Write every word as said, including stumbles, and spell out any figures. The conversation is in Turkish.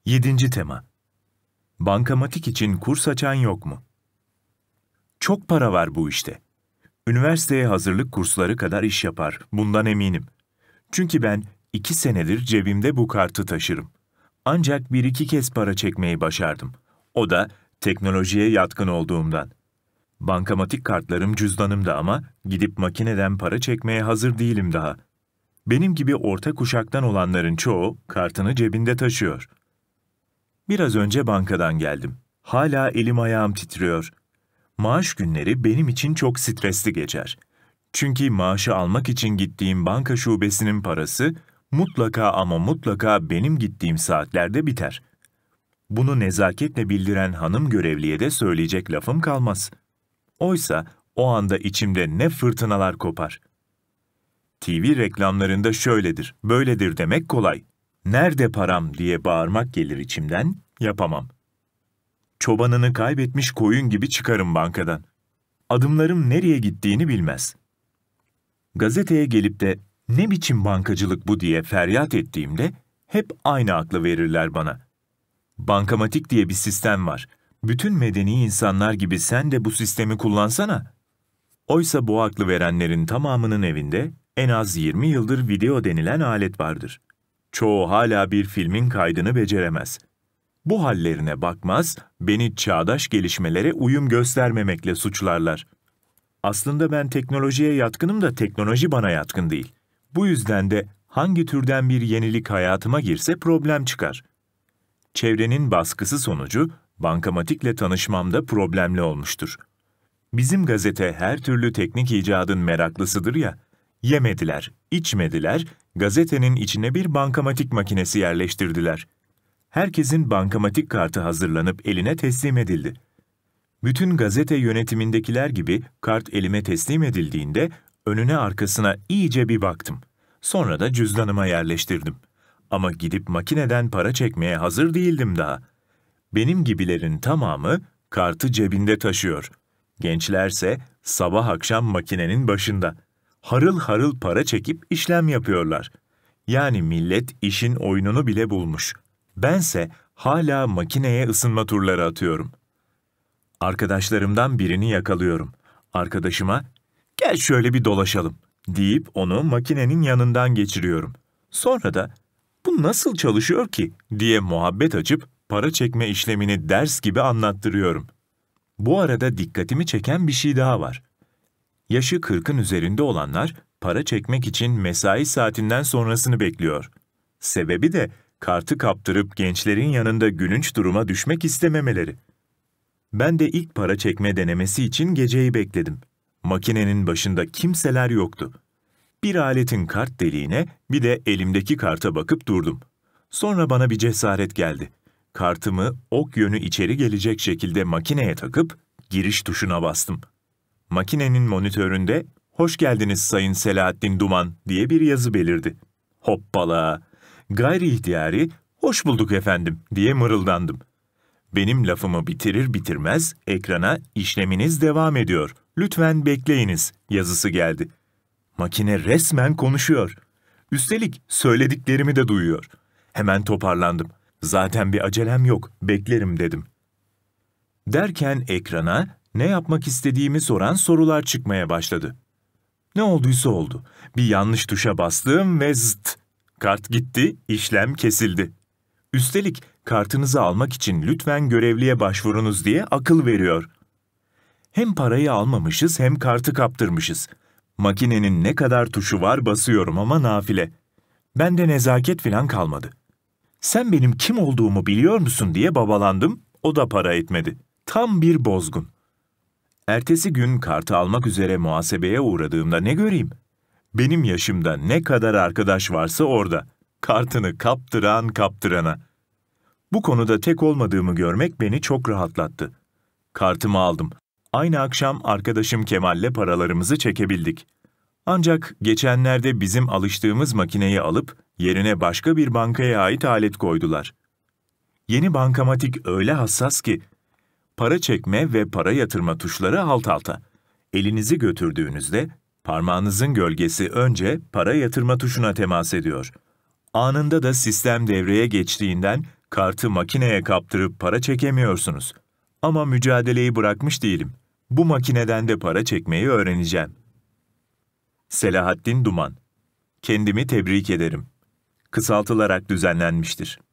Yedinci tema. Bankamatik için kurs açan yok mu? Çok para var bu işte. Üniversiteye hazırlık kursları kadar iş yapar, bundan eminim. Çünkü ben iki senedir cebimde bu kartı taşırım. Ancak bir iki kez para çekmeyi başardım. O da teknolojiye yatkın olduğumdan. Bankamatik kartlarım cüzdanımda ama gidip makineden para çekmeye hazır değilim daha. Benim gibi orta kuşaktan olanların çoğu kartını cebinde taşıyor. Biraz önce bankadan geldim. Hala elim ayağım titriyor. Maaş günleri benim için çok stresli geçer. Çünkü maaşı almak için gittiğim banka şubesinin parası mutlaka ama mutlaka benim gittiğim saatlerde biter. Bunu nezaketle bildiren hanım görevliye de söyleyecek lafım kalmaz. Oysa o anda içimde ne fırtınalar kopar. T V reklamlarında şöyledir, böyledir demek kolay. Nerede param diye bağırmak gelir içimden, yapamam. Çobanını kaybetmiş koyun gibi çıkarım bankadan. Adımlarım nereye gittiğini bilmez. Gazeteye gelip de ne biçim bankacılık bu diye feryat ettiğimde hep aynı aklı verirler bana. Bankamatik diye bir sistem var. Bütün medeni insanlar gibi sen de bu sistemi kullansana. Oysa bu aklı verenlerin tamamının evinde en az yirmi yıldır video denilen alet vardır. Çoğu hala bir filmin kaydını beceremez. Bu hallerine bakmaz, beni çağdaş gelişmelere uyum göstermemekle suçlarlar. Aslında ben teknolojiye yatkınım da teknoloji bana yatkın değil. Bu yüzden de hangi türden bir yenilik hayatıma girse problem çıkar. Çevrenin baskısı sonucu bankamatikle tanışmamda problemli olmuştur. Bizim gazete her türlü teknik icadın meraklısıdır ya, yemediler, içmediler, gazetenin içine bir bankamatik makinesi yerleştirdiler. Herkesin bankamatik kartı hazırlanıp eline teslim edildi. Bütün gazete yönetimindekiler gibi kart elime teslim edildiğinde önüne arkasına iyice bir baktım. Sonra da cüzdanıma yerleştirdim. Ama gidip makineden para çekmeye hazır değildim daha. Benim gibilerin tamamı kartı cebinde taşıyor. Gençlerse sabah akşam makinenin başında. Harıl harıl para çekip işlem yapıyorlar. Yani millet işin oyununu bile bulmuş. Bense hala makineye ısınma turları atıyorum. Arkadaşlarımdan birini yakalıyorum. Arkadaşıma, "Gel şöyle bir dolaşalım," deyip onu makinenin yanından geçiriyorum. Sonra da, "Bu nasıl çalışıyor ki?" diye muhabbet açıp para çekme işlemini ders gibi anlattırıyorum. Bu arada dikkatimi çeken bir şey daha var. Yaşı kırkın üzerinde olanlar para çekmek için mesai saatinden sonrasını bekliyor. Sebebi de kartı kaptırıp gençlerin yanında gülünç duruma düşmek istememeleri. Ben de ilk para çekme denemesi için geceyi bekledim. Makinenin başında kimseler yoktu. Bir aletin kart deliğine bir de elimdeki karta bakıp durdum. Sonra bana bir cesaret geldi. Kartımı ok yönü içeri gelecek şekilde makineye takıp giriş tuşuna bastım. Makinenin monitöründe "Hoş geldiniz Sayın Selahattin Duman" diye bir yazı belirdi. Hoppala! Gayri ihtiyari "Hoş bulduk efendim" diye mırıldandım. Benim lafımı bitirir bitirmez ekrana "İşleminiz devam ediyor, lütfen bekleyiniz" yazısı geldi. Makine resmen konuşuyor. Üstelik söylediklerimi de duyuyor. Hemen toparlandım. Zaten bir acelem yok, beklerim dedim. Derken ekrana ne yapmak istediğimi soran sorular çıkmaya başladı. Ne olduysa oldu. Bir yanlış tuşa bastım ve zıt. Kart gitti, işlem kesildi. Üstelik kartınızı almak için lütfen görevliye başvurunuz diye akıl veriyor. Hem parayı almamışız hem kartı kaptırmışız. Makinenin ne kadar tuşu var basıyorum ama nafile. Bende nezaket falan kalmadı. "Sen benim kim olduğumu biliyor musun?" diye babalandım, o da para etmedi. Tam bir bozgun. Ertesi gün kartı almak üzere muhasebeye uğradığımda ne göreyim? Benim yaşımda ne kadar arkadaş varsa orada. Kartını kaptıran kaptırana. Bu konuda tek olmadığımı görmek beni çok rahatlattı. Kartımı aldım. Aynı akşam arkadaşım Kemal'le paralarımızı çekebildik. Ancak geçenlerde bizim alıştığımız makineyi alıp yerine başka bir bankaya ait alet koydular. Yeni bankamatik öyle hassas ki, para çekme ve para yatırma tuşları alt alta. Elinizi götürdüğünüzde parmağınızın gölgesi önce para yatırma tuşuna temas ediyor. Anında da sistem devreye geçtiğinden Kartı makineye kaptırıp para çekemiyorsunuz. Ama mücadeleyi bırakmış değilim. Bu makineden de para çekmeyi öğreneceğim. Selahattin Duman. Kendimi tebrik ederim. Kısaltılarak düzenlenmiştir.